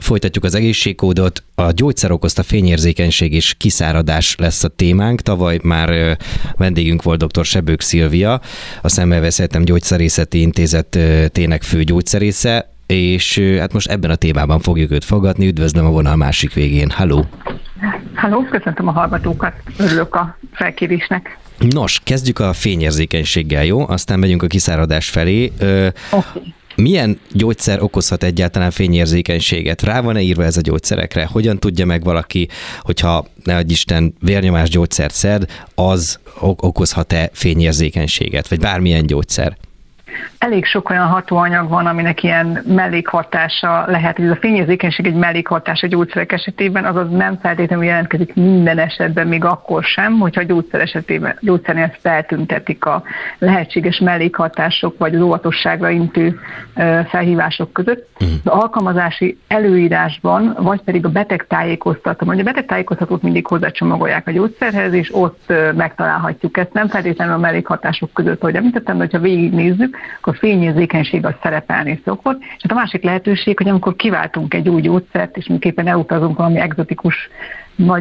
Folytatjuk az egészségkódot. A gyógyszer okozta fényérzékenység és kiszáradás lesz a témánk. Tavaly már vendégünk volt dr. Sebők Szilvia, a Szemmelweis Egyetem Gyógyszerészeti Intézetének főgyógyszerésze, és hát most ebben a témában fogjuk őt fogadni. Üdvözlöm a vonal másik végén. Halló! Halló, köszöntöm a hallgatókat. Örülök a felkérésnek. Nos, kezdjük a fényérzékenységgel, jó? Aztán megyünk a kiszáradás felé. Okay. Milyen gyógyszer okozhat egyáltalán fényérzékenységet? Rá van-e írva ez a gyógyszerekre? Hogyan tudja meg valaki, hogyha ne adj Isten vérnyomás gyógyszert szed, az okozhat-e fényérzékenységet? Vagy bármilyen gyógyszer? Elég sok olyan hatóanyag van, aminek ilyen mellékhatása lehet. Ez a fényérzékenység egy mellékhatás a gyógyszerek esetében, azaz nem feltétlenül jelentkezik minden esetben, még akkor sem, hogyha a gyógyszernél ezt feltüntetik a lehetséges mellékhatások, vagy az óvatosságra intő felhívások között. Az alkalmazási előírásban, vagy pedig a betegtájékoztató, vagy a betegtájékoztatót mindig hozzácsomagolják a gyógyszerhez, és ott megtalálhatjuk ezt. Nem feltétlenül a mellékhatások között, ahogy említettem, de hogyha végignézzük, akkor fényérzékenység az szerepelni szokott. És a másik lehetőség, hogy amikor kiváltunk egy új gyógyszert, és mindenképpen elutazunk valami egzotikus, nagy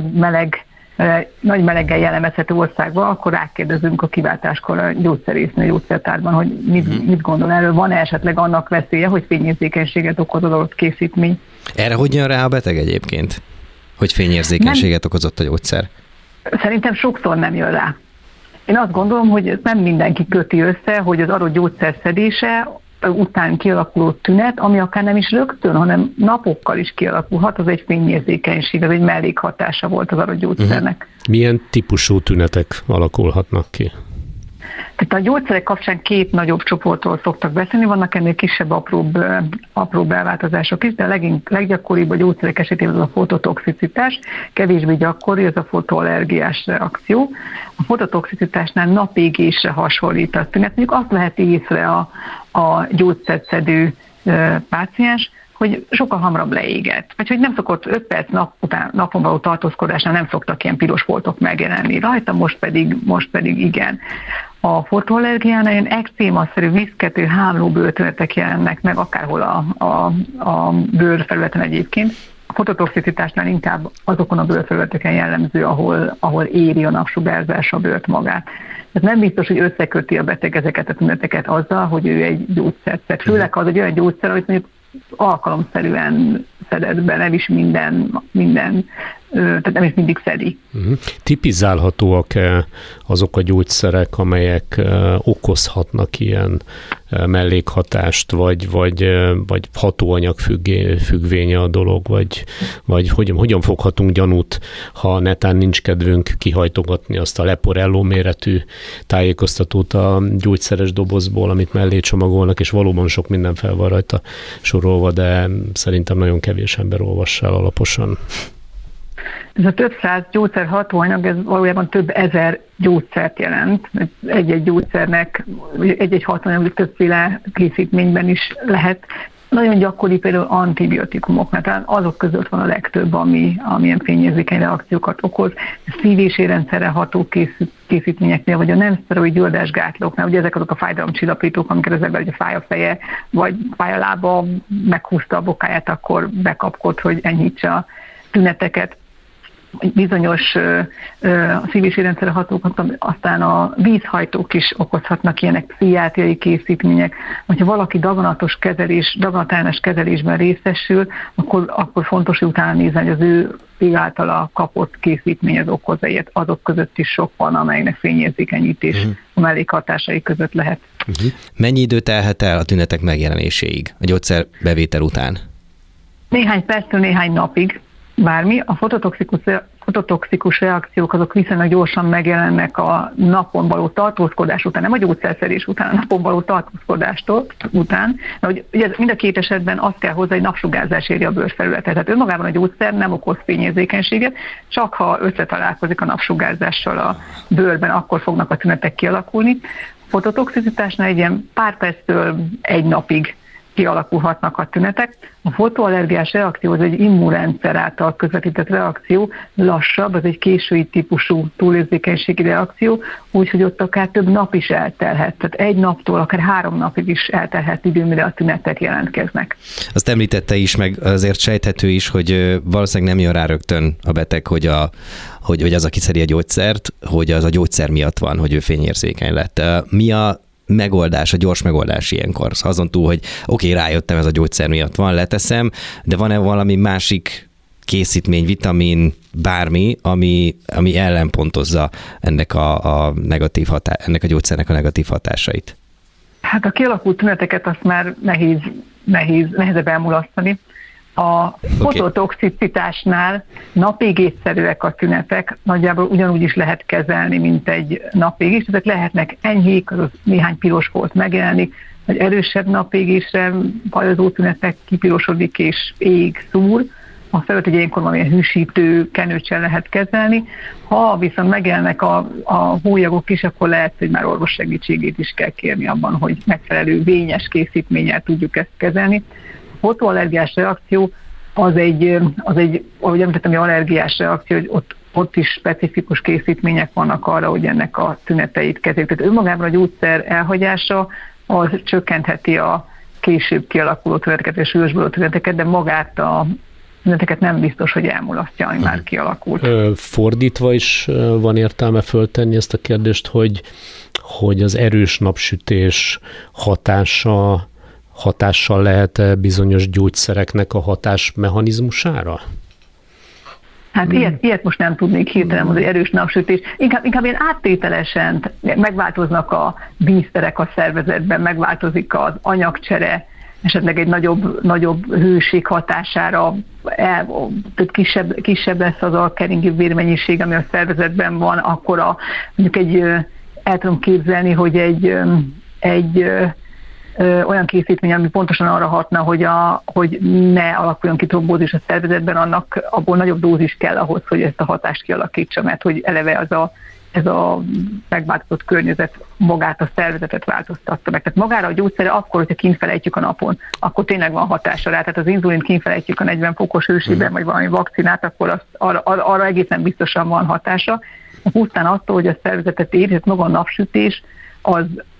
meleggel jellemezhető országba, akkor rákérdezünk a kiváltáskor a gyógyszerésznő, a gyógyszertárban, hogy mit gondol erről, van-e esetleg annak veszélye, hogy fényérzékenységet okoz az adott készítmény. Erre hogy jön rá a beteg egyébként, hogy fényérzékenységet okozott a gyógyszer? Szerintem sokszor nem jön rá. Én azt gondolom, hogy nem mindenki köti össze, hogy az adott gyógyszer szedése után kialakuló tünet, ami akár nem is rögtön, hanem napokkal is kialakulhat, az egy fényérzékenység, az egy mellékhatása volt az adott gyógyszernek. Milyen típusú tünetek alakulhatnak ki? Tehát a gyógyszerek kapcsán két nagyobb csoportról szoktak beszélni, vannak ennél kisebb, apróbb elváltozások is, de a leggyakoribb a gyógyszerek esetében az a fototoxicitás, kevésbé gyakori az a fotoallergiás reakció. A fototoxicitásnál napégésre hasonlít a tünet. Mondjuk azt lehet észre a gyógyszerszedő páciens, hogy sokkal hamarabb leégett. Vagy hogy nem szokott 5 perc napon való tartózkodásnál nem szoktak ilyen piros foltok megjelenni rajta, most pedig igen. A fotoallergiánál ilyen ekcémaszerű, viszkető, hámló bőrtünetek jelennek meg akárhol a bőrfelületen egyébként. A fototoxicitásnál inkább azokon a bőrfelületeken jellemző, ahol éri a napsugárzás a bőrt magát. Tehát nem biztos, hogy összeköti a beteg ezeket a tüneteket azzal, hogy ő egy gyógyszert szed. Főleg az egy olyan gyógyszer, amit mondjuk alkalomszerűen szedett be, nem is tehát nem is mindig szedi. Tipizálhatóak-e azok a gyógyszerek, amelyek okozhatnak ilyen mellékhatást, vagy hatóanyag függvénye a dolog, vagy hogyan foghatunk gyanút, ha netán nincs kedvünk kihajtogatni azt a Leporello méretű tájékoztatót a gyógyszeres dobozból, amit mellé csomagolnak, és valóban sok minden fel van rajta sorolva, de szerintem nagyon kevés ember olvassa el alaposan. Ez a több száz gyógyszer hatóanyag, ez valójában több ezer gyógyszert jelent. Egy-egy gyógyszernek, egy-egy hatóanyag többféle készítményben is lehet. Nagyon gyakori például antibiotikumoknál, talán azok között van a legtöbb, ami ilyen fényérzékeny reakciókat okoz. Szív- és érrendszerre ható készítményeknél, vagy a nem szteroid gyulladásgátlóknál, ugye ezek azok a fájdalomcsillapítók, amikor az ember fáj a feje, vagy fáj a lába, meghúzta a bokáját, akkor bekapkod, hogy enyhítse a tüneteket. Bizonyos szív- és érrendszerre hatók, aztán a vízhajtók is okozhatnak ilyenek, pszichiátriai készítmények. Ha valaki daganatállás kezelésben részesül, akkor fontos, hogy utána nézni, hogy az ő általa kapott készítmény az okozza ilyet. Azok között is sok van, amelynek fényérzékenyítés a mellékhatásai között lehet. Mennyi idő telhet el a tünetek megjelenéséig a gyógyszer bevétel után? Néhány perctől néhány napig. Bármi, a fototoxikus reakciók azok viszonylag gyorsan megjelennek a napon való tartózkodás után, nem a gyógyszerszedés után, a napon való tartózkodástól után. Ugye mind a két esetben azt kell hozzá, hogy napsugárzás éri a bőrfelületet. Tehát önmagában a gyógyszer nem okoz fényérzékenységet, csak ha összetalálkozik a napsugárzással a bőrben, akkor fognak a tünetek kialakulni. A fototoxicitásnál egy ilyen pár perctől egy napig kialakulhatnak a tünetek. A fotoallergiás reakció az egy immunrendszer által közvetített reakció, lassabb, az egy késői típusú túlérzékenységi reakció, úgyhogy ott akár több nap is eltelhet. Tehát egy naptól akár 3 napig is eltelhet idő, mire a tünetek jelentkeznek. Azt említette is, meg azért sejthető is, hogy valószínűleg nem jön rá rögtön a beteg, hogy az, aki szedi a gyógyszert, hogy az a gyógyszer miatt van, hogy ő fényérzékeny lett. Mi a megoldás, a gyors megoldás ilyenkor? Azon túl, hogy oké, rájöttem, ez a gyógyszer miatt van, leteszem, de van-e valami másik készítmény, vitamin, bármi, ami ellenpontozza ennek ennek a gyógyszernek a negatív hatásait? Hát a kialakult tüneteket azt már nehezebb elmulasztani. A fototoxicitásnál napégésszerűek a tünetek, nagyjából ugyanúgy is lehet kezelni, mint egy napégés, ezek lehetnek enyhék, azaz néhány piros folt megjelenik, vagy erősebb napégésre bajozó tünetek kipirosodik és ég, szúr. A felett egy ilyenkor valamilyen hűsítő kenőcsel lehet kezelni. Ha viszont megjelennek a hólyagok is, akkor lehet, hogy már orvos segítségét is kell kérni abban, hogy megfelelő vényes készítménnyel tudjuk ezt kezelni. A fotoallergiás reakció az egy, ahogy említettem, egy allergiás reakció, hogy ott is specifikus készítmények vannak arra, hogy ennek a tüneteit kezeljük. Tehát önmagában a gyógyszer elhagyása az csökkentheti a később kialakuló tüneteket és súlyosbodó tüneteket, de magát a tüneteket nem biztos, hogy elmulasztja, ami már kialakult. Fordítva is van értelme föltenni ezt a kérdést, hogy az erős napsütés hatással lehet bizonyos gyógyszereknek a hatásmechanizmusára? Hát ilyet most nem tudnék hirtelen, hogy erős napsütés. Inkább ilyen áttételesen megváltoznak a vízterek a szervezetben, megváltozik az anyagcsere, esetleg egy nagyobb hőség hatására kisebb lesz az alkeringű vérmennyiség, ami a szervezetben van, akkor mondjuk el tudom képzelni, hogy egy olyan készítmény, ami pontosan arra hatna, hogy ne alakuljon ki trombózis a szervezetben, abból nagyobb dózis kell ahhoz, hogy ezt a hatást kialakítsa, mert hogy eleve ez a megváltozott környezet magát a szervezetet változtatta meg. Tehát magára a gyógyszerre akkor, hogyha kintfelejtjük a napon, akkor tényleg van hatása rá. Tehát az inzulint kintfelejtjük a 40 fokos hőségben, vagy valami vakcinát, akkor arra egészen biztosan van hatása. Pusztán attól, hogy a szervezetet éri, tehát maga a napsütés, az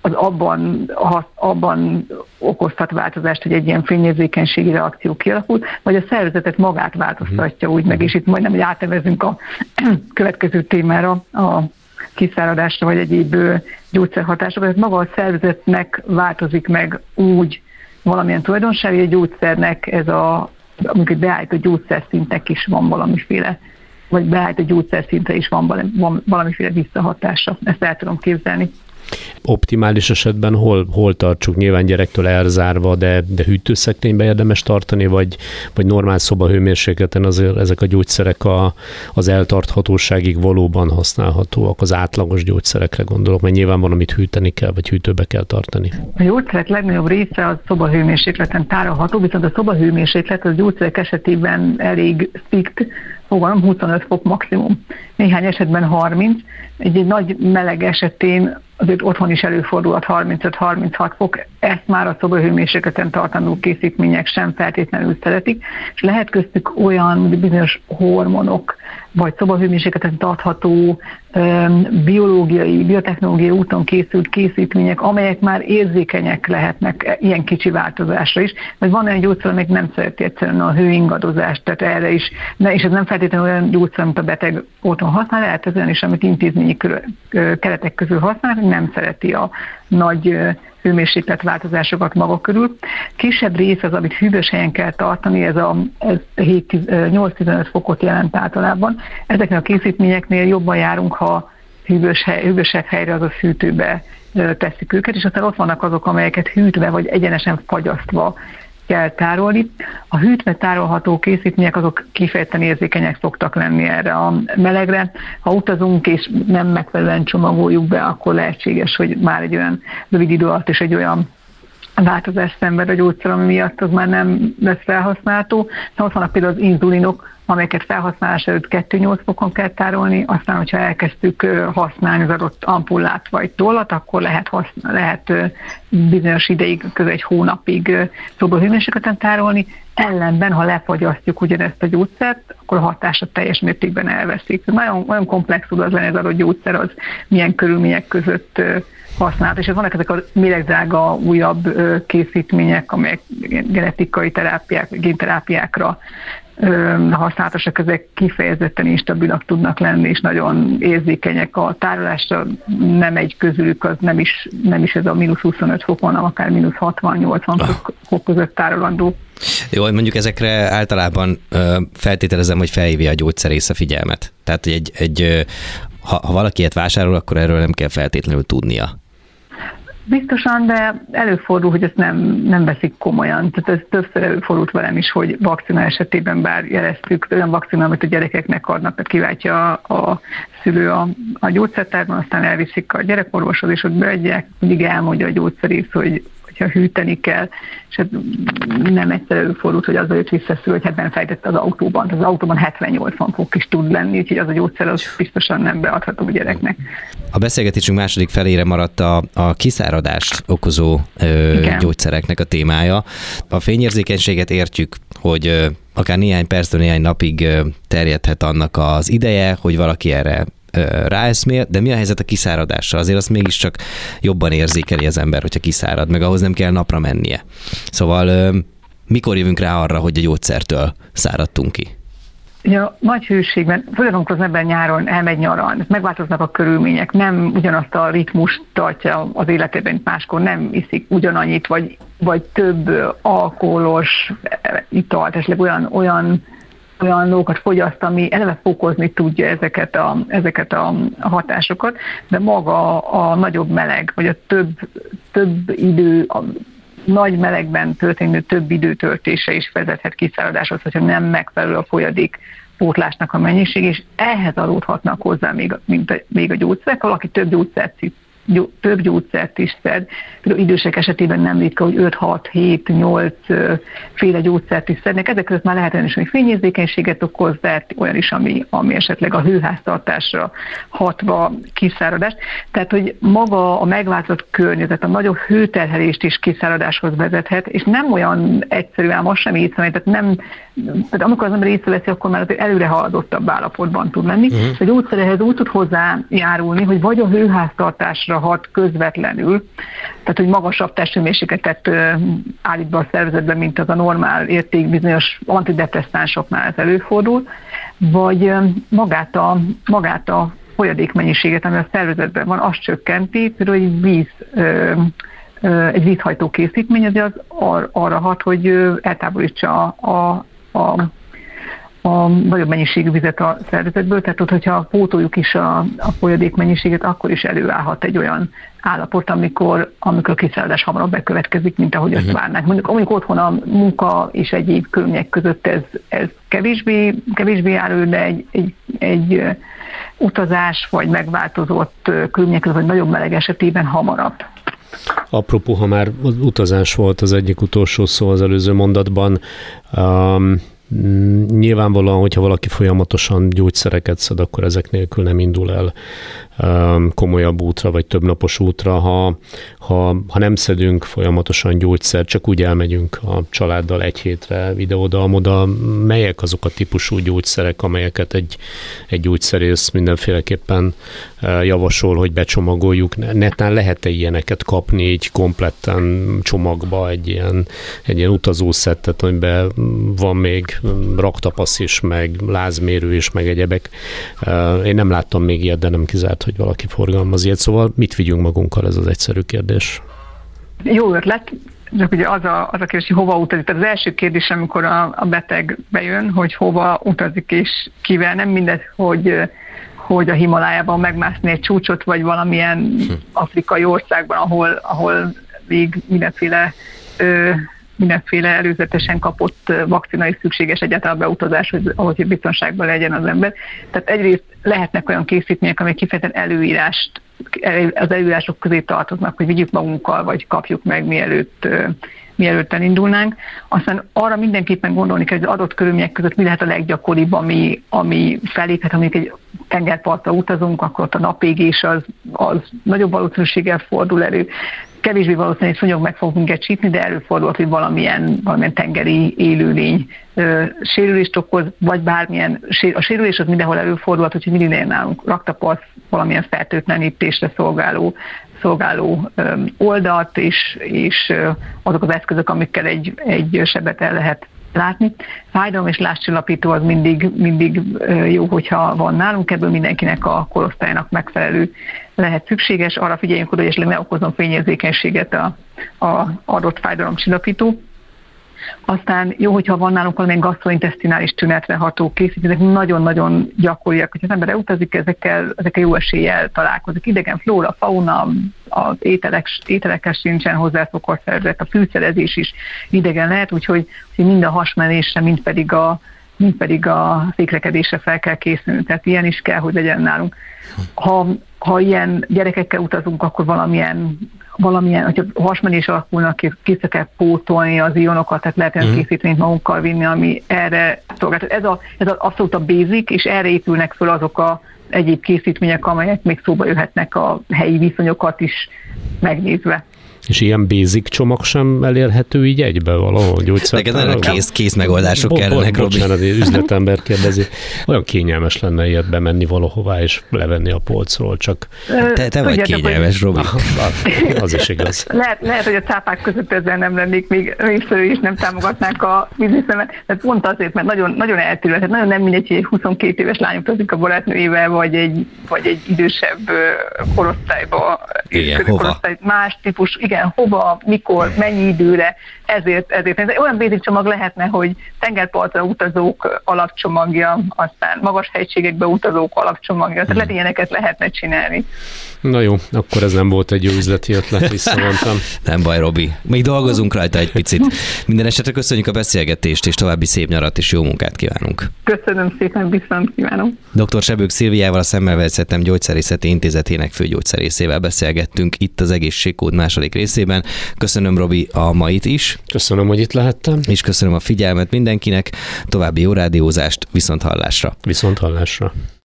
abban okozhat változást, hogy egy ilyen fényérzékenységi reakció kialakult, vagy a szervezetet magát változtatja úgy meg, és itt majdnem, hogy átevezünk a következő témára, a kiszáradásra, vagy egyéb gyógyszerhatásra, tehát maga a szervezetnek változik meg úgy valamilyen tulajdonsága, hogy a gyógyszernek amikor egy beállított gyógyszerszintnek is van valamiféle, vagy beállított gyógyszerszintre is van valamiféle visszahatása. Ezt el tudom képzelni. Optimális esetben hol tartsuk? Nyilván gyerektől elzárva, de hűtőszekrénybe érdemes tartani, vagy normál szobahőmérsékleten azért ezek a gyógyszerek az eltarthatóságig valóban használhatóak, az átlagos gyógyszerekre gondolok, mert nyilván van, amit hűteni kell, vagy hűtőbe kell tartani. A gyógyszerek legnagyobb része a szobahőmérsékleten tárolható, viszont a szobahőmérséklet az gyógyszerek esetében elég strikt, fogalom 25 fok maximum. Néhány esetben 30. Egy nagy meleg esetén azért otthon is előfordulhat 35-36 fok, ezt már a szobahőmérsékleten tartandó készítmények sem feltétlenül szeretik, és lehet köztük olyan bizonyos hormonok, vagy szobahőmérsékleten tartható biológiai, biotechnológiai úton készült készítmények, amelyek már érzékenyek lehetnek ilyen kicsi változásra is, vagy van olyan gyógyszer, amelyik nem szereti egyszerűen a hőingadozást, tehát erre is, és ez nem feltétlenül olyan gyógyszer, amit a beteg otthon használ, lehet ez olyan is, amit intézményi keretek közül használnak, hogy nem szereti a nagy hőmérséklet változásokat maga körül. Kisebb rész az, amit hűvös helyen kell tartani, ez 8-15 fokot jelent általában. Ezeknél a készítményeknél jobban járunk, ha hűvösebb helyre, azaz hűtőbe tesszük őket, és aztán ott vannak azok, amelyeket hűtve vagy egyenesen fagyasztva kell tárolni. A hűtve tárolható készítmények azok kifejezetten érzékenyek szoktak lenni erre a melegre. Ha utazunk és nem megfelelően csomagoljuk be, akkor lehetséges, hogy már egy olyan rövid idő alatt és egy olyan változás szenved a gyógyszer, ami miatt az már nem lesz felhasználható. Ott vannak például az inzulinok, amelyeket felhasználás előtt 2-8 fokon kell tárolni, aztán, hogyha elkezdtük használni az adott ampullát vagy tollat, akkor lehet bizonyos ideig, közel egy hónapig szobahőmérsékleten tárolni, ellenben, ha lefagyasztjuk ugyanezt a gyógyszert, akkor a hatása teljes mértékben elveszik. Nagyon komplex tud az lenni az adott gyógyszer, az milyen körülmények között használt, és vannak ezek a méregdrága újabb készítmények, amelyek genetikai terápiák, génterápiákra használatosak, ezek kifejezetten instabilak tudnak lenni, és nagyon érzékenyek a tárolásra, nem egy közülük, az nem is ez a -25 fokon, hanem akár -60-80 fok között tárolandó. Jó, mondjuk ezekre általában feltételezem, hogy felhívja a gyógyszerész a figyelmet. Tehát, hogy ha valaki ilyet vásárol, akkor erről nem kell feltétlenül tudnia. Biztosan, de előfordul, hogy ezt nem veszik komolyan. Tehát ez többször előfordult velem is, hogy vakcina esetében bár jeleztük, olyan vakcina, amit a gyerekeknek adnak, tehát kiváltja a szülő a gyógyszertárban, aztán elviszik a gyerekorvoshoz, és ott beadják, mindig elmondja a gyógyszerész, hogyha hűteni kell, és nem egyszer előfordult, hogy azzal jött vissza, hogy ebben fejtett az autóban. Az autóban 70-80 fok is tud lenni, úgyhogy az a gyógyszer az biztosan nem beadható a gyereknek. A beszélgetésünk második felére maradt a kiszáradást okozó gyógyszereknek a témája. A fényérzékenységet értjük, hogy akár néhány perctől néhány napig terjedhet annak az ideje, hogy valaki erre ráeszmél, de mi a helyzet a kiszáradással? Azért azt mégiscsak jobban érzékeli az ember, hogyha kiszárad, meg ahhoz nem kell napra mennie. Szóval mikor jövünk rá arra, hogy a gyógyszertől száradtunk ki? Ja, nagy hőségben, főleg amikor az ember nyáron elmegy nyaralni, megváltoznak a körülmények, nem ugyanazt a ritmust tartja az életében, mint máskor, nem iszik ugyanannyit, vagy több alkoholos italt, esetleg olyan dolgokat fogyaszt, ami eleve fokozni tudja ezeket a hatásokat, de maga a nagyobb meleg, vagy a több idő, a nagy melegben történő több időtöltése is vezethet kiszáradáshoz, hogyha nem megfelelő a folyadék pótlásnak a mennyiség, és ehhez adódhatnak hozzá még a gyógyszerek, valaki több gyógyszert is szed. Például idősek esetében nem ritka, hogy 5-6-7-8 féle gyógyszert is szednek. Ezek között már lehet olyan is, hogy fényérzékenységet okoz, de olyan is, ami esetleg a hőháztartásra hatva kiszáradást. Tehát, hogy maga a megváltozott környezet, a nagyobb hőterhelést is kiszáradáshoz vezethet, és nem olyan egyszerű, ám azt sem észrevenni, tehát amikor az ember észreveszi, akkor már azért előre haladottabb állapotban tud lenni. A gyógyszer ehhez úgy tud hozzájárulni, hogy vagy a hőháztartásra hat közvetlenül, tehát hogy magasabb testhőmérsékletet állít be a szervezetbe, mint az a normál érték, bizonyos antidepresszánsoknál ez előfordul, vagy magát a folyadékmennyiséget, ami a szervezetben van, azt csökkenti, például egy vízhajtó készítmény, az arra hat, hogy eltávolítsa a nagyobb mennyiségű vizet a szervezetből, tehát ott, hogyha pótoljuk is a folyadék mennyiséget, akkor is előállhat egy olyan állapot, amikor a kiszáradás hamarabb bekövetkezik, mint ahogy azt várnánk. Mondjuk otthon a munka és egyéb körülmények között ez kevésbé áll elő, de egy utazás vagy megváltozott körülmények között, vagy nagyobb meleg esetében hamarabb. Apropó, ha már utazás volt az egyik utolsó szó az előző mondatban, nyilvánvalóan, hogyha valaki folyamatosan gyógyszereket szed, akkor ezek nélkül nem indul el komolyabb útra, vagy többnapos útra. Ha nem szedünk folyamatosan gyógyszert, csak úgy elmegyünk a családdal egy hétre ide-oda-amoda, melyek azok a típusú gyógyszerek, amelyeket egy gyógyszerész mindenféleképpen javasol, hogy becsomagoljuk. Netán lehet-e ilyeneket kapni így kompletten csomagba, egy ilyen utazószettet, amiben van még raktapasz is, meg lázmérő is, meg egyebek. Én nem láttam még ilyet, de nem kizárt, hogy valaki forgalmaz ilyet. Szóval mit vigyünk magunkkal, ez az egyszerű kérdés? Jó ötlet, csak ugye az a kérdés, hogy hova utazik. Tehát az első kérdés, amikor a beteg bejön, hogy hova utazik és kivel. Nem mindegy, hogy a Himalájában megmászni egy csúcsot, vagy valamilyen afrikai országban, ahol még mindenféle előzetesen kapott vakcina is szükséges egyáltalán a beutazás, hogy biztonságban legyen az ember. Tehát egyrészt lehetnek olyan készítmények, amelyek kifejezetten előírást az előírások közé tartoznak, hogy vigyük magunkkal, vagy kapjuk meg, mielőtt elindulnánk. Aztán arra mindenképpen gondolni kell, hogy az adott körülmények között mi lehet a leggyakoribb, ami feléphet, amíg egy tengerpartra utazunk, akkor ott a napégés az nagyobb valószínűséggel fordul elő. Kevésbé valószínű, hogy szúnyog meg fog minket csípni, de előfordulhat, hogy valamilyen tengeri élőlény sérülést okoz, vagy bármilyen, a sérülés az mindenhol előfordulhat, hogy mindig nálunk raktapasz, valamilyen fertőtlenítésre szolgáló oldalt, és azok az eszközök, amikkel egy sebet el lehet látni. Fájdalom és lázcsillapító az mindig jó, hogyha van nálunk, ebből mindenkinek a korosztálynak megfelelő lehet szükséges. Arra figyeljünk oda, hogy esetleg ne okozzon fényérzékenységet a adott fájdalomcsillapító. Aztán jó, hogyha van nálunk valamilyen gasztrointesztinális tünetre ható készítmények, nagyon-nagyon gyakoriak, hogyha az ember elutazik, ezekkel jó eséllyel találkozik. Idegen flóra, fauna, az ételekkel sincsen hozzászokva a szervezet, a fűszerezés is idegen lehet, úgyhogy mind a hasmenésre, mind pedig a székrekedésre fel kell készülni. Tehát ilyen is kell, hogy legyen nálunk. Ha ilyen gyerekekkel utazunk, akkor valamilyen, hogyha hasmenés alakulnak ki, kell pótolni az ionokat, tehát lehet olyan készítményt magunkkal vinni, ami erre szolgál. Ez abszolút a basic, és erre épülnek föl azok a egyéb készítmények, amelyek még szóba jöhetnek a helyi viszonyokat is megnézve. És ilyen basic csomag sem elérhető így egybe valahol gyógyszertárral? Neked kész megoldások kellenek, Robi. Bocsánat, üzletember kérdezi. Olyan kényelmes lenne ilyet bemenni valahová és levenni a polcról, csak... Te vagy kényelmes, Robi. Az is igaz. Lehet, hogy a cápák között ezzel nem lennék még részről is, nem támogatnánk a bizniszemet, de pont azért, mert nagyon eltérő, tehát nagyon nem mindegy, hogy egy 22 éves lány utazik a barátnőjével, vagy egy idősebb korosztályba. Igen, hova? Más típus, igen, hova, mikor, mennyi időre, ezért. Ez olyan basic csomag lehetne, hogy tengerpartra utazók alapcsomagja, aztán magas hegységekbe utazók alapcsomagja, tehát ilyeneket lehetne csinálni. Na jó, akkor ez nem volt egy jó üzleti ötlet, visszavontam. Nem baj, Robi. Még dolgozunk rajta egy picit. Minden esetre köszönjük a beszélgetést, és további szép nyarat és jó munkát kívánunk. Köszönöm szépen, viszont kívánom. Dr. Sebők Szilviával, a Szemmelweis Egyetem Gyógyszerészeti Intézetének főgyógyszerészével beszélgettünk itt az Egészségkód második részében. Köszönöm, Robi, a mait is. Köszönöm, hogy itt lehettem. És köszönöm a figyelmet mindenkinek. További jó rádiózást, viszonthallásra. Viszonthallásra.